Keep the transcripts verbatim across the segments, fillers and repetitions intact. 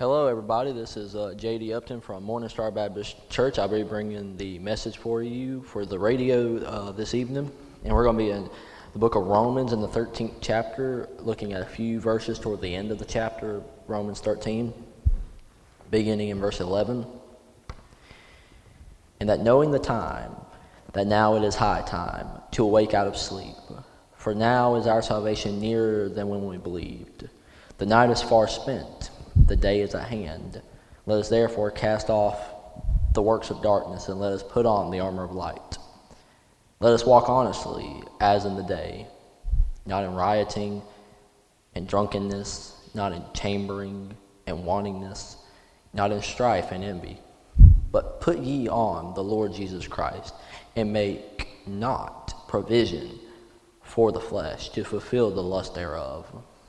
Hello, everybody. This is uh, J D Upton from Morning Star Baptist Church. I'll be bringing the message for you for the radio uh, this evening. And we're going to be in the book of Romans in the thirteenth chapter, looking at a few verses toward the end of the chapter, Romans thirteen, beginning in verse eleven. And that knowing the time, that now it is high time to awake out of sleep. For now is our salvation nearer than when we believed. The night is far spent. The day is at hand. Let us therefore cast off the works of darkness, and let us put on the armor of light. Let us walk honestly, as in the day, not in rioting and drunkenness, not in chambering and wantingness, not in strife and envy. But put ye on the Lord Jesus Christ, and make not provision for the flesh to fulfill the lust thereof.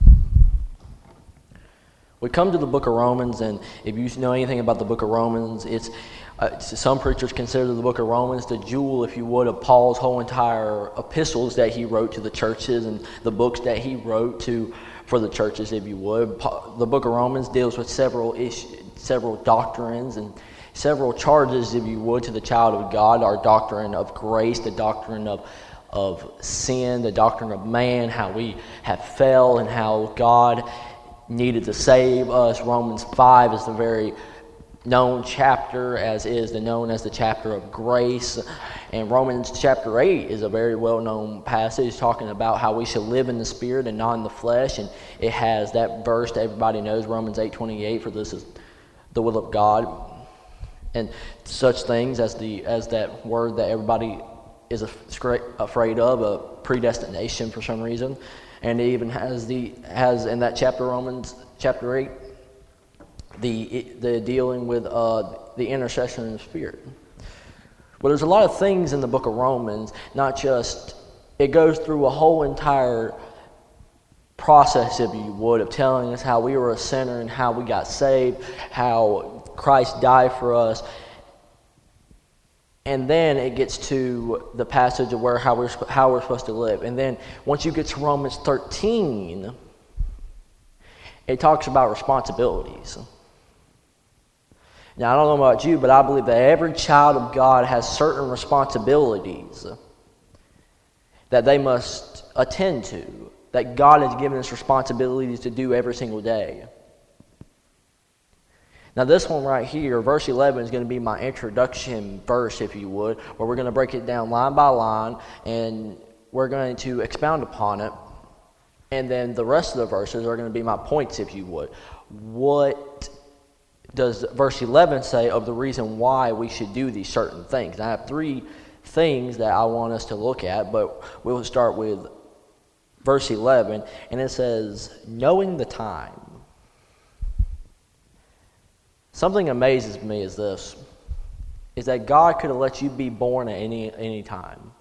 We come to the book of Romans, and if you know anything about the book of Romans, it's uh, some preachers consider the book of Romans the jewel, if you would, of Paul's whole entire epistles that he wrote to the churches and the books that he wrote to for the churches, if you would. The book of Romans deals with several issues, several doctrines and several charges, if you would, to the child of God. Our doctrine of grace, the doctrine of of sin, the doctrine of man, how we have fell, and how God needed to save us. Romans five is the very known chapter, as is the known as the chapter of grace. And Romans chapter eight is a very well-known passage talking about how we should live in the Spirit and not in the flesh. And it has that verse that everybody knows, Romans eight twenty-eight, for this is the will of God. And such things as the as that word that everybody is afraid of, a predestination for some reason. And it even has the has in that chapter, Romans chapter eight, the the dealing with uh, the intercession in the Spirit. But there's a lot of things in the book of Romans, not just, it goes through a whole entire process, if you would, of telling us how we were a sinner and how we got saved, how Christ died for us. And then it gets to the passage of where how we're how we're supposed to live. And then once you get to Romans thirteen, it talks about responsibilities. Now, I don't know about you, but I believe that every child of God has certain responsibilities that they must attend to, that God has given us responsibilities to do every single day. Now, this one right here, verse eleven, is going to be my introduction verse, if you would, where we're going to break it down line by line, and we're going to expound upon it. And then the rest of the verses are going to be my points, if you would. What does verse eleven say of the reason why we should do these certain things? And I have three things that I want us to look at, but we'll start with verse eleven, and it says, knowing the time. Something amazes me is this, is that God could have let you be born at any any time.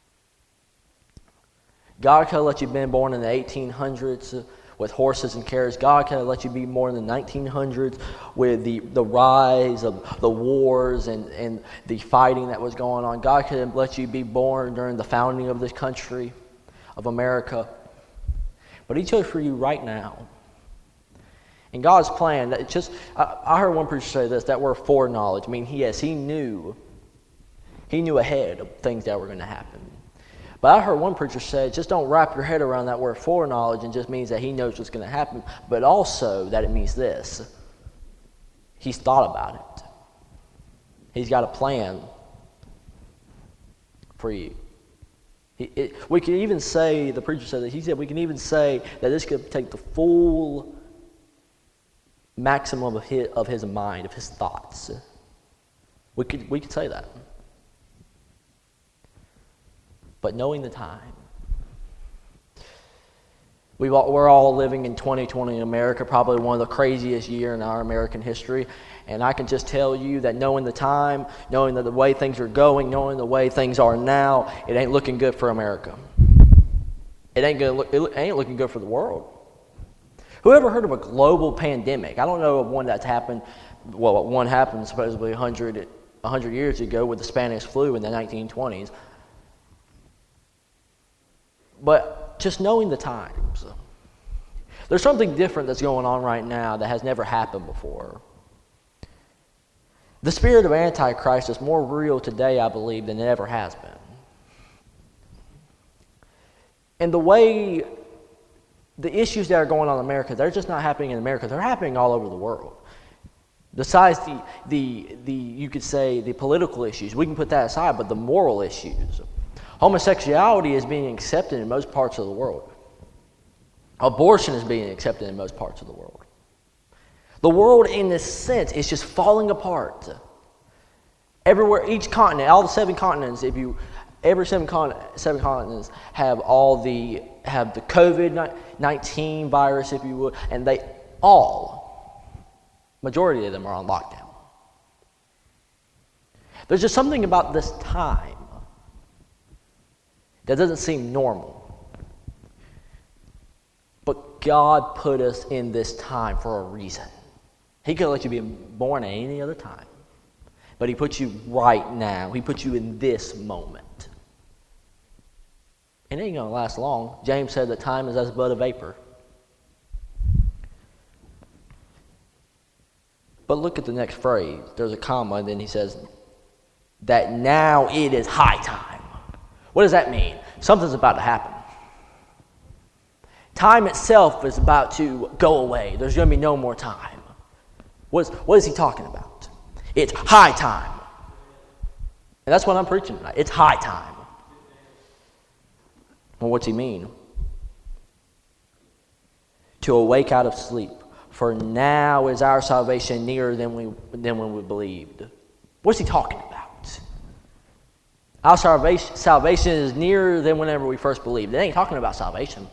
God could have let you been born in the eighteen hundreds with horses and carriages. God could have let you be born in the nineteen hundreds with the, the rise of the wars and, and the fighting that was going on. God could have let you be born during the founding of this country, of America. But He chose for you right now. And God's plan, that it's just, I, I heard one preacher say this, that word foreknowledge. I mean, he, yes, he knew, he knew ahead of things that were going to happen. But I heard one preacher say, just don't wrap your head around that word foreknowledge, and just means that he knows what's going to happen, but also that it means this. He's thought about it. He's got a plan for you. He, it, we can even say, the preacher said that, he said we can even say that this could take the full maximum of his, of his mind, of his thoughts. We could we could say that. But knowing the time. We've all, we're all living in twenty twenty in America, probably one of the craziest years in our American history. And I can just tell you that knowing the time, knowing that the way things are going, knowing the way things are now, it ain't looking good for America. It ain't gonna look, it ain't looking good for the world. Who ever heard of a global pandemic? I don't know of one that's happened. Well, one happened supposedly one hundred, one hundred years ago with the Spanish flu in the nineteen twenties. But just knowing the times. There's something different that's going on right now that has never happened before. The spirit of Antichrist is more real today, I believe, than it ever has been. And the way the issues that are going on in America, they're just not happening in America. They're happening all over the world. Besides the, the, the, you could say, the political issues, we can put that aside, but the moral issues. Homosexuality is being accepted in most parts of the world. Abortion is being accepted in most parts of the world. The world, in this sense, is just falling apart. Everywhere, each continent, all the seven continents, if you, every seven, con- seven continents have all the, have the COVID nineteen virus, if you would, and they all, majority of them are on lockdown. There's just something about this time that doesn't seem normal. But God put us in this time for a reason. He could have let you be born at any other time. But He put you right now. He put you in this moment. It ain't going to last long. James said that time is as but a vapor. But look at the next phrase. There's a comma, and then he says that now it is high time. What does that mean? Something's about to happen. Time itself is about to go away. There's going to be no more time. What is, what is he talking about? It's high time. And that's what I'm preaching tonight. It's high time. Well, what's he mean? To awake out of sleep. For now is our salvation nearer than we than when we believed. What's he talking about? Our salvation, salvation is nearer than whenever we first believed. It ain't talking about salvation.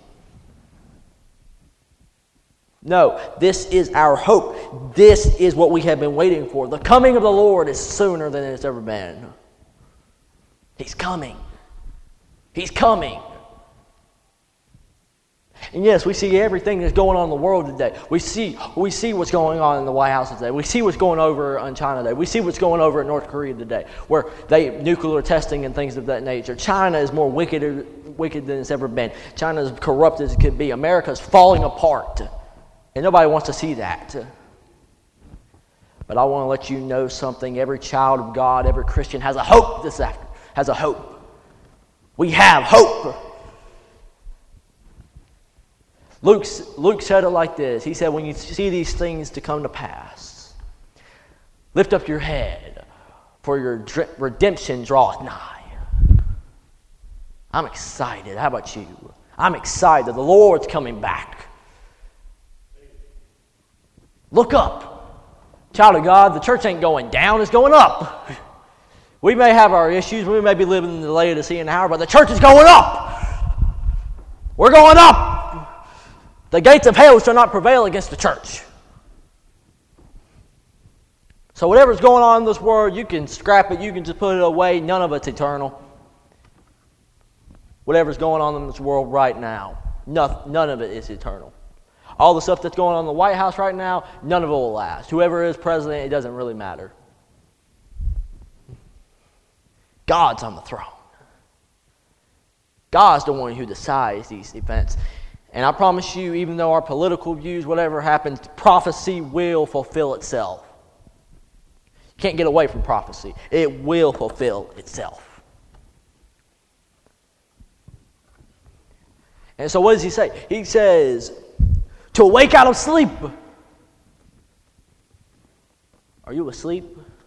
No, this is our hope. This is what we have been waiting for. The coming of the Lord is sooner than it's ever been. He's coming. He's coming. And yes, we see everything that's going on in the world today. We see we see what's going on in the White House today. We see what's going over in China today. We see what's going over in North Korea today, where they nuclear testing and things of that nature. China is more wicked, wicked than it's ever been. China is corrupt as it could be. America is falling apart. And nobody wants to see that. But I want to let you know something. Every child of God, every Christian has a hope this afternoon. Has a hope. We have hope. Luke, Luke said it like this. He said, when you see these things to come to pass, lift up your head, for your redemption draweth nigh. I'm excited. How about you? I'm excited. The Lord's coming back. Look up. Child of God, the church ain't going down, it's going up. We may have our issues, we may be living in the Laodicean hour, but the church is going up. We're going up. The gates of hell shall not prevail against the church. So whatever's going on in this world, you can scrap it, you can just put it away. None of it's eternal. Whatever's going on in this world right now, none, none of it is eternal. All the stuff that's going on in the White House right now, none of it will last. Whoever is president, it doesn't really matter. God's on the throne. God's the one who decides these events. And I promise you, even though our political views, whatever happens, prophecy will fulfill itself. You can't get away from prophecy. It will fulfill itself. And so what does he say? He says, to awake out of sleep. Are you asleep?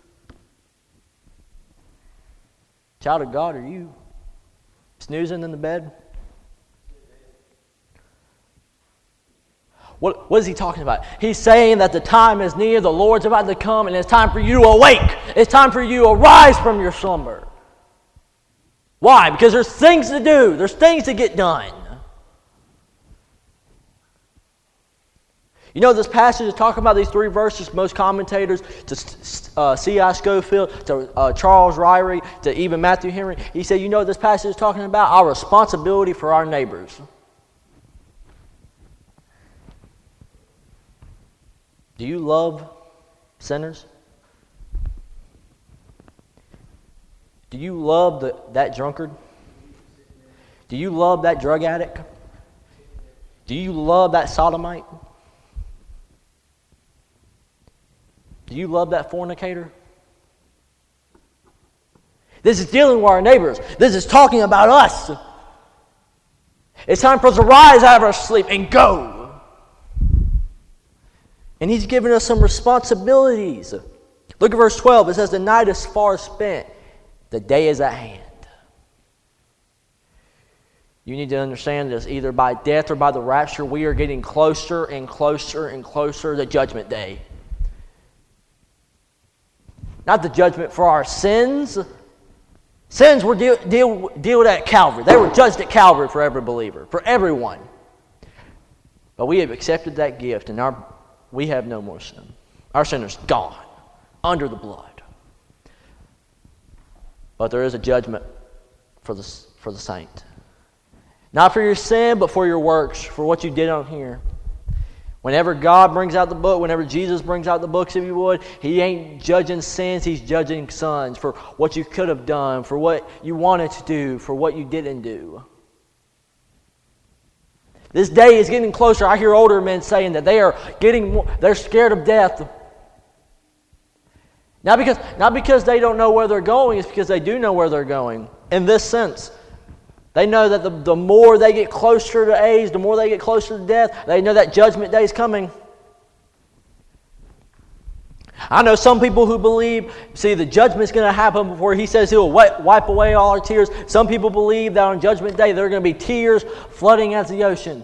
Child of God, are you snoozing in the bed? What, what is he talking about? He's saying that the time is near, the Lord's about to come, and it's time for you to awake. It's time for you to arise from your slumber. Why? Because there's things to do. There's things to get done. You know, this passage is talking about these three verses. Most commentators, to uh, C I Scofield, to uh, Charles Ryrie, to even Matthew Henry, he said, you know what this passage is talking about? Our responsibility for our neighbors. Do you love sinners? Do you love the, that drunkard? Do you love that drug addict? Do you love that sodomite? Do you love that fornicator? This is dealing with our neighbors. This is talking about us. It's time for us to rise out of our sleep and go. And he's given us some responsibilities. Look at verse twelve. It says, the night is far spent. The day is at hand. You need to understand this. Either by death or by the rapture, we are getting closer and closer and closer to Judgment Day. Not the judgment for our sins. Sins were deal, deal, dealt at Calvary. They were judged at Calvary for every believer, for everyone. But we have accepted that gift, and our we have no more sin. Our sin is gone, under the blood. But there is a judgment for the, for the saint. Not for your sin, but for your works, for what you did on here. Whenever God brings out the book, whenever Jesus brings out the books, if you would, He ain't judging sins, He's judging sons for what you could have done, for what you wanted to do, for what you didn't do. This day is getting closer. I hear older men saying that they are getting more, they're scared of death. Not because, not because they don't know where they're going, it's because they do know where they're going. In this sense, they know that the, the more they get closer to age, the more they get closer to death, they know that judgment day is coming. I know some people who believe, see, the judgment's going to happen before He says He'll wipe, wipe away all our tears. Some people believe that on Judgment Day there are going to be tears flooding as the ocean.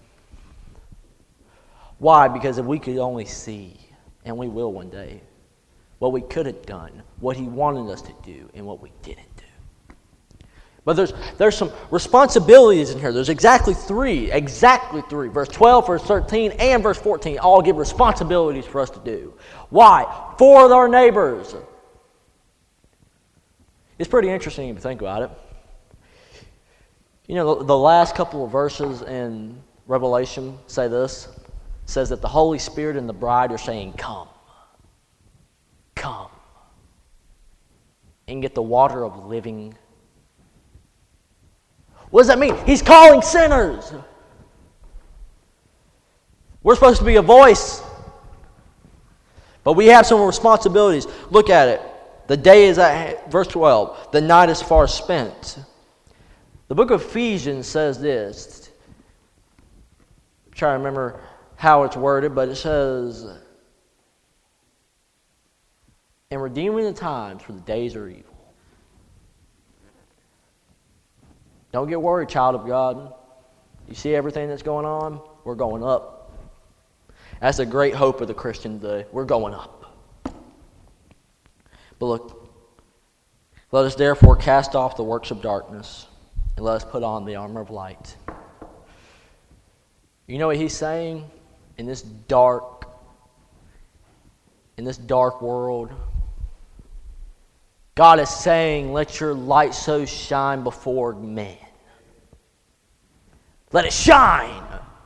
Why? Because if we could only see, and we will one day, what we could have done, what He wanted us to do, and what we didn't do. But there's there's some responsibilities in here. There's exactly three, exactly three. Verse twelve, verse thirteen, and verse fourteen all give responsibilities for us to do. Why? For our neighbors. It's pretty interesting if you think about it. You know, the, the last couple of verses in Revelation say this. It says that the Holy Spirit and the bride are saying, come. Come. And get the water of living. What does that mean? He's calling sinners. We're supposed to be a voice. But we have some responsibilities. Look at it. The day is at, verse twelve, the night is far spent. The book of Ephesians says this. I'm trying to remember how it's worded, but it says, and redeeming the times, for the days are evil. Don't get worried, child of God. You see everything that's going on? We're going up. That's a great hope of the Christian today. We're going up. But look, let us therefore cast off the works of darkness, and let us put on the armor of light. You know what he's saying? In this dark, in this dark world, God is saying, let your light so shine before men. Let it shine.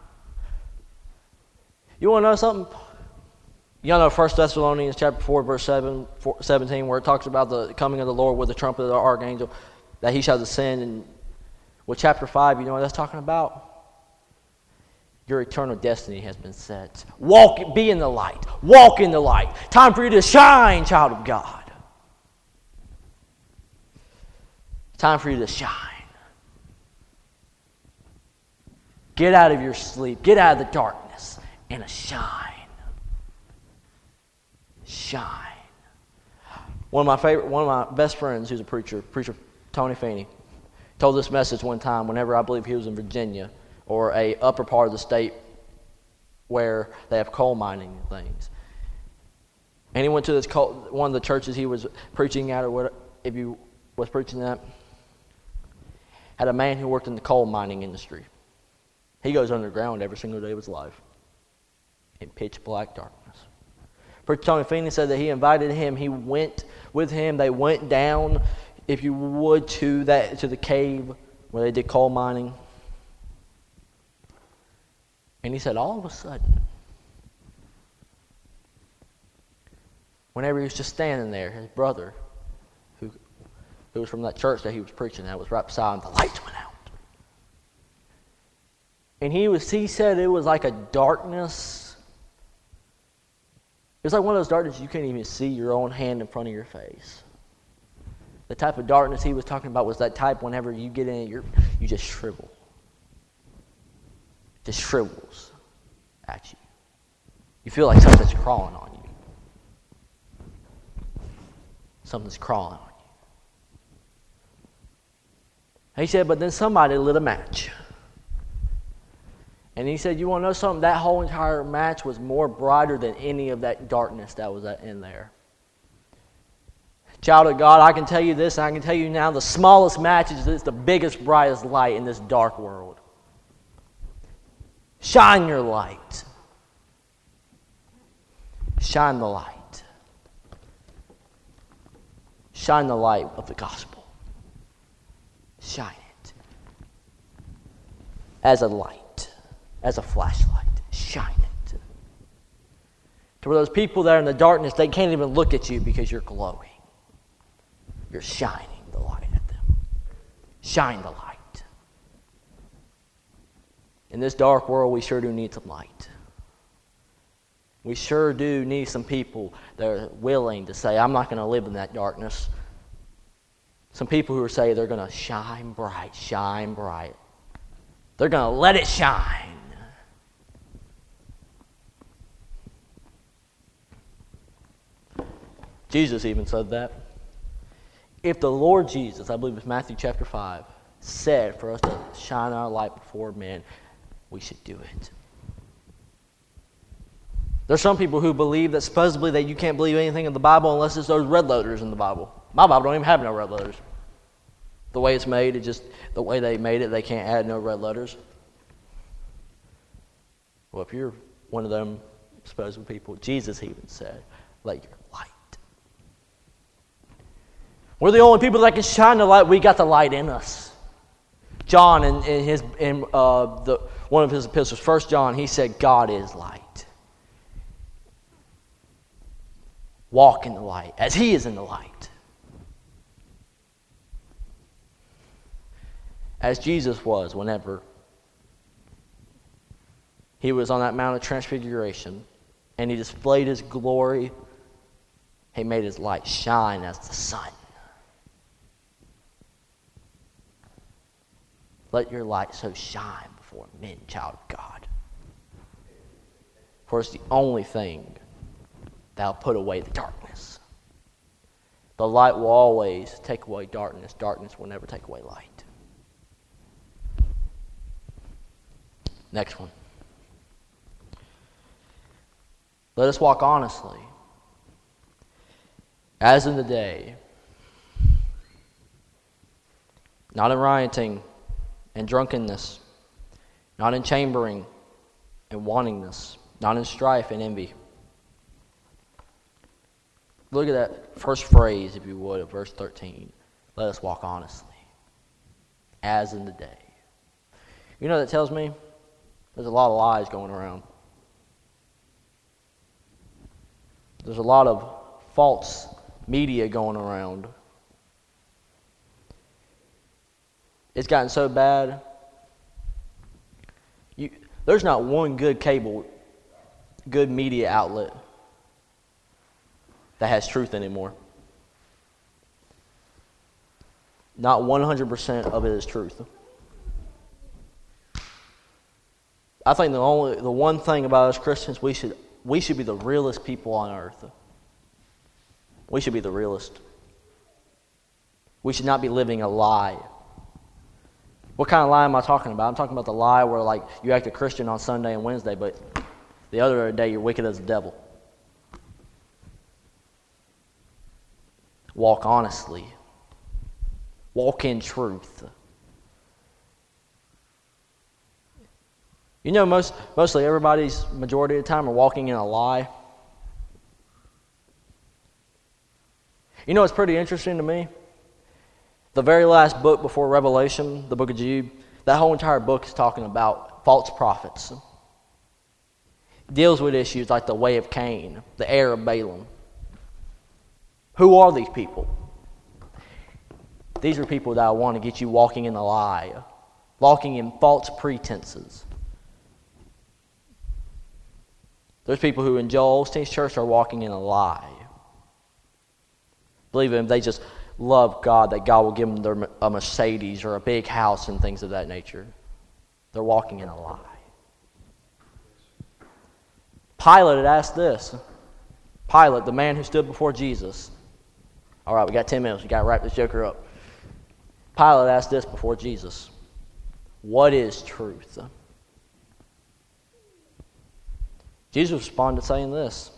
You want to know something? You all know First Thessalonians chapter four, verse seven, four, seventeen, where it talks about the coming of the Lord with the trumpet of the archangel, that He shall descend. And with chapter five, you know what that's talking about? Your eternal destiny has been set. Walk, be in the light. Walk in the light. Time for you to shine, child of God. Time for you to shine. Get out of your sleep. Get out of the darkness and shine. Shine. One of my favorite, one of my best friends, who's a preacher, preacher Tony Feeney, told this message one time. Whenever I believe he was in Virginia or a upper part of the state where they have coal mining and things, and he went to this coal, one of the churches he was preaching at, or what, if he was preaching at. Had a man who worked in the coal mining industry. He goes underground every single day of his life in pitch black darkness. Preacher Tony Feeney said that he invited him. He went with him. They went down, if you would, to that to the cave where they did coal mining. And he said, all of a sudden, whenever he was just standing there, his brother, who who was from that church that he was preaching at, was right beside him. The lights went out. And he was he said it was like a darkness. It was like one of those darkness you can't even see your own hand in front of your face. The type of darkness he was talking about was that type whenever you get in it, you're, you just shrivel. Just shrivels at you. You feel like something's crawling on you. Something's crawling on you. He said, but then somebody lit a match. And he said, you want to know something? That whole entire match was more brighter than any of that darkness that was in there. Child of God, I can tell you this, and I can tell you now, the smallest match is the biggest, brightest light in this dark world. Shine your light. Shine the light. Shine the light of the gospel. Shine it. As a light. As a flashlight. Shine it. To where those people that are in the darkness, they can't even look at you because you're glowing. You're shining the light at them. Shine the light. In this dark world, we sure do need some light. We sure do need some people that are willing to say, I'm not going to live in that darkness. Some people who are saying they're going to shine bright, shine bright. They're going to let it shine. Jesus even said that. If the Lord Jesus, I believe it's Matthew chapter five, said for us to shine our light before men, we should do it. There's some people who believe that supposedly that you can't believe anything in the Bible unless it's those red letters in the Bible. My Bible don't even have no red letters. The way it's made, it just the way they made it, they can't add no red letters. Well, if you're one of them supposed people, Jesus even said, let your light. We're the only people that can shine the light. We got the light in us. John, in, in his in uh, the one of his epistles, First John, he said, God is light. Walk in the light, as He is in the light. As Jesus was whenever He was on that Mount of Transfiguration, and He displayed His glory. He made His light shine as the sun. Let your light so shine before men, child of God. For it's the only thing that will put away the darkness. The light will always take away darkness. Darkness will never take away light. Next one. Let us walk honestly, as in the day, not in rioting and drunkenness, not in chambering and wantingness, not in strife and envy. Look at that first phrase, if you would, of verse thirteen. Let us walk honestly, as in the day. You know what that tells me? There's a lot of lies going around. There's a lot of false media going around. It's gotten so bad. You, there's not one good cable, good media outlet that has truth anymore. Not one hundred percent of it is truth. I think the only the one thing about us Christians, we should we should be the realest people on earth. We should be the realest. We should not be living a lie. What kind of lie am I talking about? I'm talking about the lie where, like, you act a Christian on Sunday and Wednesday, but the other day you're wicked as the devil. Walk honestly. Walk in truth. You know, most mostly everybody's majority of the time are walking in a lie. You know what's pretty interesting to me? The very last book before Revelation, the book of Jude, that whole entire book is talking about false prophets. It deals with issues like the way of Cain, the heir of Balaam. Who are these people? These are people that want to get you walking in the lie, walking in false pretenses, There's people who in Joel Osteen's church are walking in a lie. Believing if they just love God, that God will give them their, a Mercedes or a big house and things of that nature. They're walking in a lie. Pilate had asked this. Pilate, the man who stood before Jesus. All right, we got ten minutes. We got to wrap this joker up. Pilate asked this before Jesus. What is truth? Jesus responded saying this.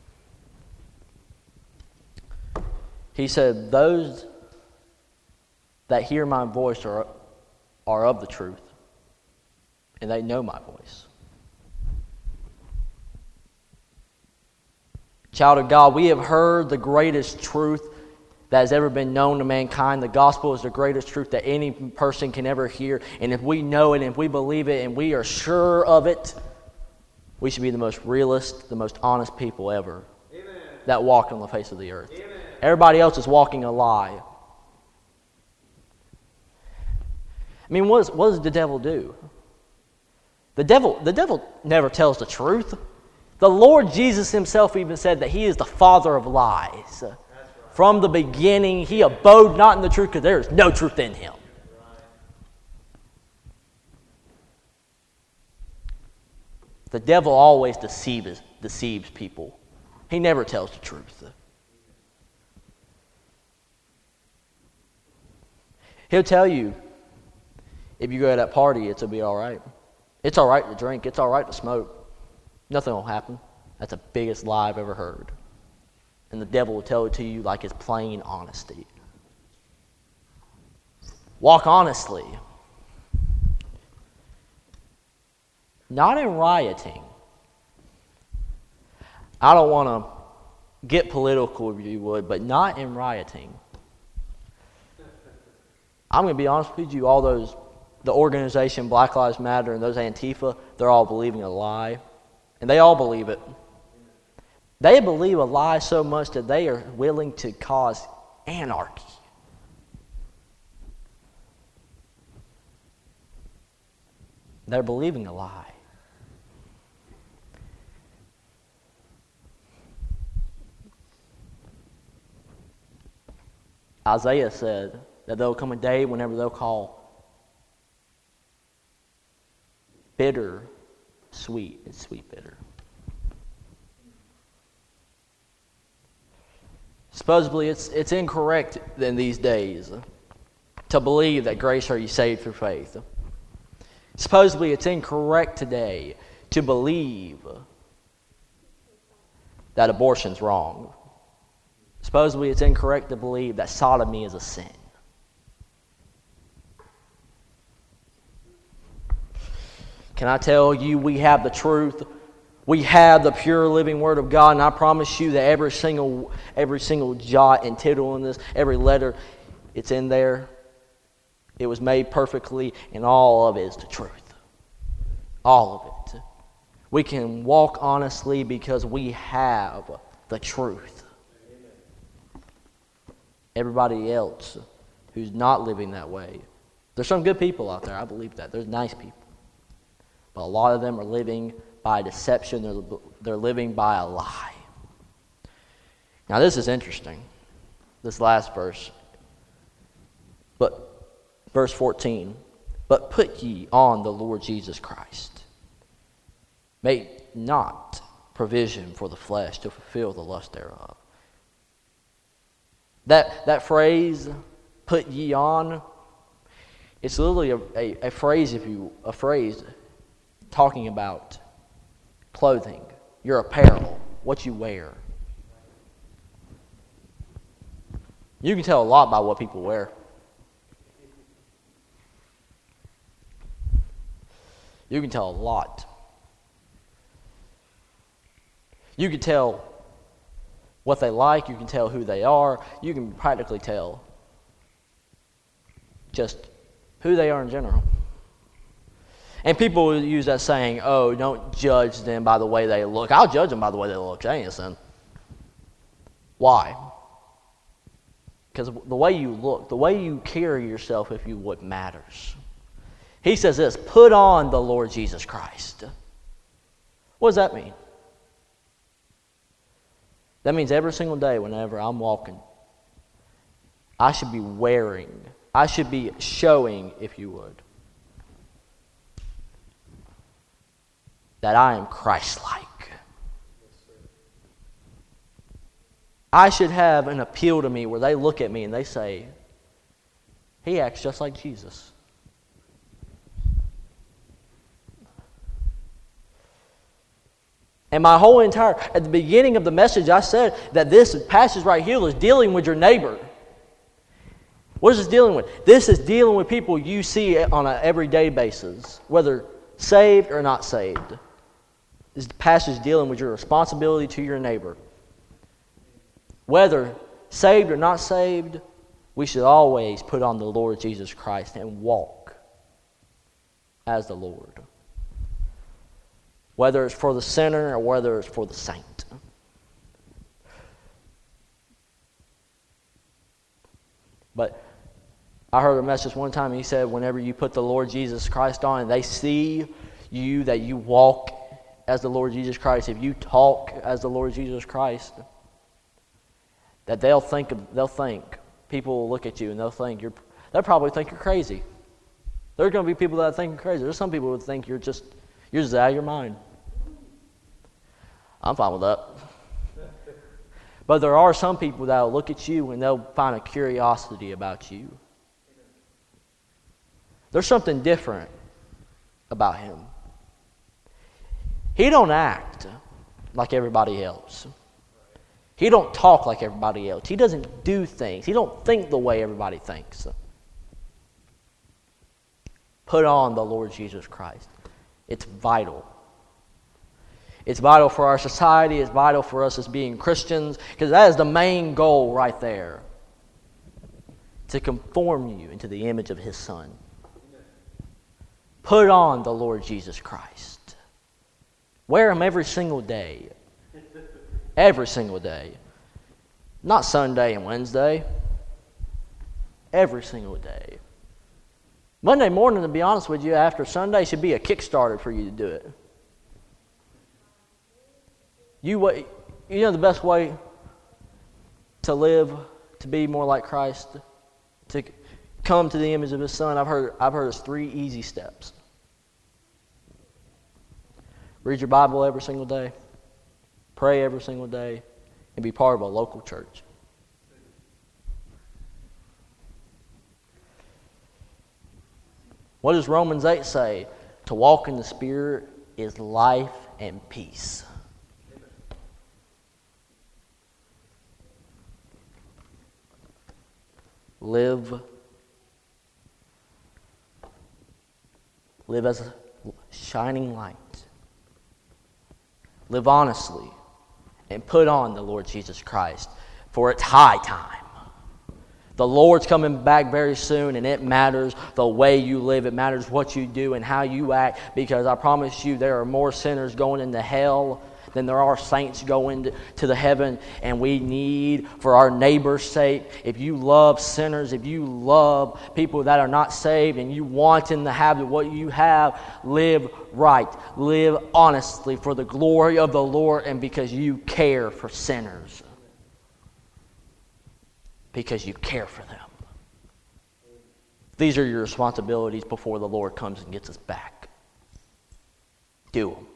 He said, those that hear my voice are, are of the truth, and they know my voice. Child of God, we have heard the greatest truth that has ever been known to mankind. The gospel is the greatest truth that any person can ever hear. And if we know it, and if we believe it, and we are sure of it, we should be the most realist, the most honest people ever. Amen. That walk on the face of the earth. Amen. Everybody else is walking a lie. I mean, what, is, what does the devil do? The devil, the devil never tells the truth. The Lord Jesus himself even said that he is the father of lies. Right. From the beginning, he abode not in the truth because there is no truth in him. Right. The devil always deceives, deceives people. He never tells the truth. He'll tell you, if you go to that party, it'll be all right. It's all right to drink. It's all right to smoke. Nothing will happen. That's the biggest lie I've ever heard. And the devil will tell it to you like it's plain honesty. Walk honestly. Not in rioting. I don't want to get political if you would, but not in rioting. I'm going to be honest with you, all those, the organization Black Lives Matter and those Antifa, they're all believing a lie. And they all believe it. They believe a lie so much that they are willing to cause anarchy. They're believing a lie. Isaiah said that there will come a day whenever they'll call bitter sweet and sweet bitter. Supposedly it's it's incorrect in these days to believe that grace are you saved through faith. Supposedly it's incorrect today to believe that abortion's wrong. Supposedly it's incorrect to believe that sodomy is a sin. Can I tell you, we have the truth. We have the pure living Word of God, and I promise you that every single every single jot and tittle in this, every letter, it's in there. It was made perfectly, and all of it is the truth. All of it. We can walk honestly because we have the truth. Everybody else who's not living that way, there's some good people out there, I believe that. There's nice people. But a lot of them are living by deception. They're, they're living by a lie. Now this is interesting. This last verse. But verse fourteen. But put ye on the Lord Jesus Christ. Make not provision for the flesh to fulfill the lust thereof. That that phrase, put ye on, it's literally a, a, a phrase, if you a phrase talking about clothing, your apparel, what you wear. You can tell a lot by what people wear. You can tell a lot. You can tell what they like. You can tell who they are. You can practically tell just who they are in general. And people will use that saying, oh, don't judge them by the way they look. I'll judge them by the way they look. That ain't a sin. Why? Because the way you look, the way you carry yourself, if you would, matters. He says this, put on the Lord Jesus Christ. What does that mean? That means every single day whenever I'm walking, I should be wearing, I should be showing, if you would, that I am Christ-like. I should have an appeal to me where they look at me and they say, he acts just like Jesus. And my whole entire, at the beginning of the message, I said that this passage right here is dealing with your neighbor. What is this dealing with? This is dealing with people you see on an everyday basis, whether saved or not saved. This passage is dealing with your responsibility to your neighbor. Whether saved or not saved, we should always put on the Lord Jesus Christ and walk as the Lord. Whether it's for the sinner or whether it's for the saint. But I heard a message one time, he said, whenever you put the Lord Jesus Christ on and they see you, that you walk as the Lord Jesus Christ, if you talk as the Lord Jesus Christ, that they'll think, they'll think, people will look at you and they'll think you're, they'll probably think you're crazy. There's going to be people that think you're crazy. There's some people who think you're just, you're just out of your mind. I'm fine with that. But there are some people that will look at you and they'll find a curiosity about you. There's something different about him. He don't act like everybody else. He don't talk like everybody else. He doesn't do things. He don't think the way everybody thinks. Put on the Lord Jesus Christ. It's vital. It's vital for our society. It's vital for us as being Christians, because that is the main goal right there. To conform you into the image of His Son. Put on the Lord Jesus Christ. Wear Him every single day. Every single day. Not Sunday and Wednesday. Every single day. Monday morning, to be honest with you, after Sunday should be a kickstarter for you to do it. You, you know the best way to live, to be more like Christ, to come to the image of His Son? I've heard, I've heard it's three easy steps. Read your Bible every single day. Pray every single day, and be part of a local church. What does Romans eight say? To walk in the Spirit is life and peace. Live, live as a shining light. Live honestly. And put on the Lord Jesus Christ, for it's high time. The Lord's coming back very soon, and it matters the way you live. It matters what you do and how you act, because I promise you there are more sinners going into hell than there are saints going to the heaven, and we need, for our neighbor's sake, if you love sinners, if you love people that are not saved, and you want them to have what you have, live right, live honestly for the glory of the Lord, and because you care for sinners, because you care for them. These are your responsibilities before the Lord comes and gets us back. Do them.